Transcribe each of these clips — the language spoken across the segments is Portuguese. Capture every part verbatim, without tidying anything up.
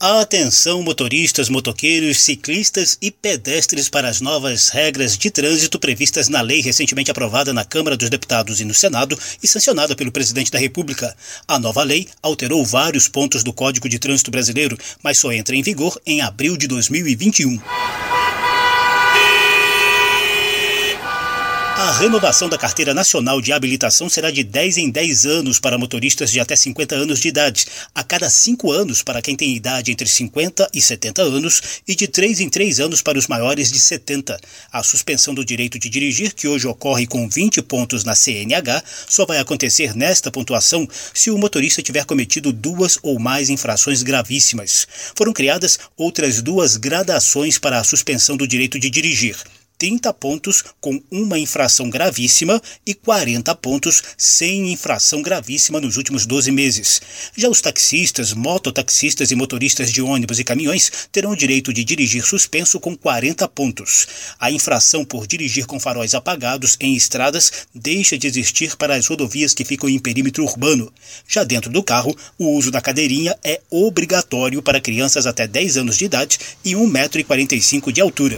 Atenção motoristas, motoqueiros, ciclistas e pedestres para as novas regras de trânsito previstas na lei recentemente aprovada na Câmara dos Deputados e no Senado e sancionada pelo Presidente da República. A nova lei alterou vários pontos do Código de Trânsito Brasileiro, mas só entra em vigor em abril de dois mil e vinte e um. A renovação da Carteira Nacional de Habilitação será de dez em dez anos para motoristas de até cinquenta anos de idade, a cada cinco anos para quem tem idade entre cinquenta e setenta anos e de três em três anos para os maiores de setenta. A suspensão do direito de dirigir, que hoje ocorre com vinte pontos na C N H, só vai acontecer nesta pontuação se o motorista tiver cometido duas ou mais infrações gravíssimas. Foram criadas outras duas gradações para a suspensão do direito de dirigir: trinta pontos com uma infração gravíssima e quarenta pontos sem infração gravíssima nos últimos doze meses. Já os taxistas, mototaxistas e motoristas de ônibus e caminhões terão o direito de dirigir suspenso com quarenta pontos. A infração por dirigir com faróis apagados em estradas deixa de existir para as rodovias que ficam em perímetro urbano. Já dentro do carro, o uso da cadeirinha é obrigatório para crianças até dez anos de idade e um metro e quarenta e cinco de altura.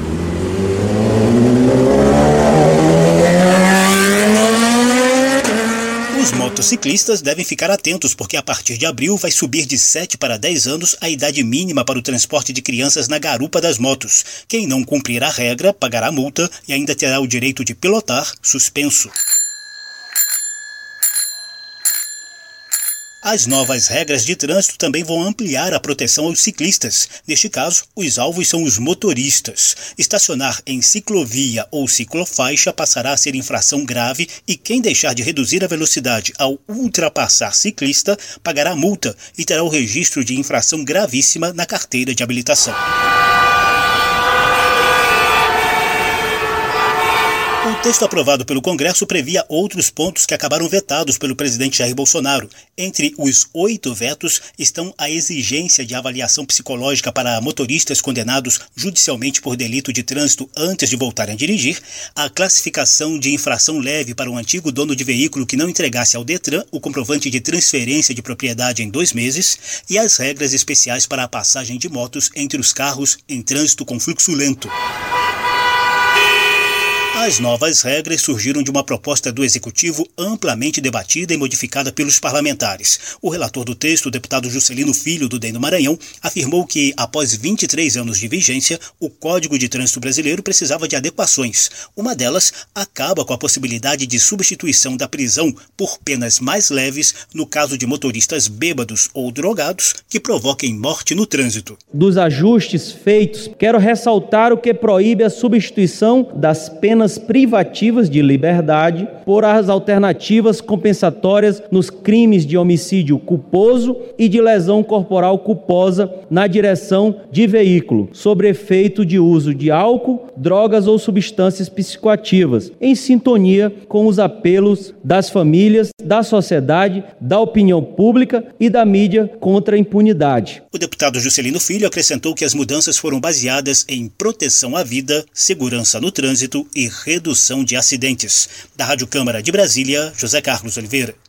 Os motociclistas devem ficar atentos porque a partir de abril vai subir de sete para dez anos a idade mínima para o transporte de crianças na garupa das motos. Quem não cumprir a regra pagará multa e ainda terá o direito de pilotar suspenso. As novas regras de trânsito também vão ampliar a proteção aos ciclistas. Neste caso, os alvos são os motoristas. Estacionar em ciclovia ou ciclofaixa passará a ser infração grave e quem deixar de reduzir a velocidade ao ultrapassar ciclista pagará multa e terá o registro de infração gravíssima na carteira de habilitação. O texto aprovado pelo Congresso previa outros pontos que acabaram vetados pelo presidente Jair Bolsonaro. Entre os oito vetos estão a exigência de avaliação psicológica para motoristas condenados judicialmente por delito de trânsito antes de voltarem a dirigir, a classificação de infração leve para um antigo dono de veículo que não entregasse ao Detran o comprovante de transferência de propriedade em dois meses e as regras especiais para a passagem de motos entre os carros em trânsito com fluxo lento. As novas regras surgiram de uma proposta do Executivo amplamente debatida e modificada pelos parlamentares. O relator do texto, o deputado Juscelino Filho, do D E M do Maranhão, afirmou que, após vinte e três anos de vigência, o Código de Trânsito Brasileiro precisava de adequações. Uma delas acaba com a possibilidade de substituição da prisão por penas mais leves no caso de motoristas bêbados ou drogados que provoquem morte no trânsito. Dos ajustes feitos, quero ressaltar o que proíbe a substituição das penas privativas de liberdade por as alternativas compensatórias nos crimes de homicídio culposo e de lesão corporal culposa na direção de veículo, sob efeito de uso de álcool, drogas ou substâncias psicoativas, em sintonia com os apelos das famílias, da sociedade, da opinião pública e da mídia contra a impunidade. O deputado Juscelino Filho acrescentou que as mudanças foram baseadas em proteção à vida, segurança no trânsito e redução de acidentes. Da Rádio Câmara de Brasília, José Carlos Oliveira.